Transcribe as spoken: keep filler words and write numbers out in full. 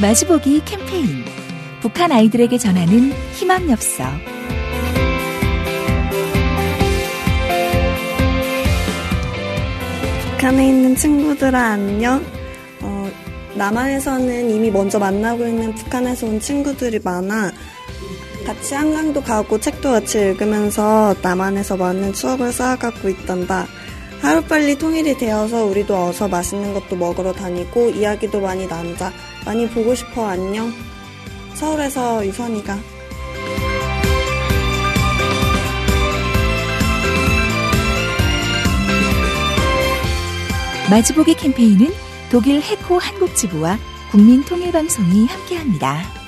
마주보기 캠페인 북한 아이들에게 전하는 희망 엽서. 북한에 있는 친구들아 안녕. 어, 남한에서는 이미 먼저 만나고 있는 북한에서 온 친구들이 많아. 같이 한강도 가고 책도 같이 읽으면서 남한에서 많은 추억을 쌓아가고 있단다. 하루빨리 통일이 되어서 우리도 어서 맛있는 것도 먹으러 다니고 이야기도 많이 나누자. 많이 보고 싶어. 안녕. 서울에서 유선이가. 마주보기 캠페인은 독일 해코 한국지부와 국민통일방송이 함께합니다.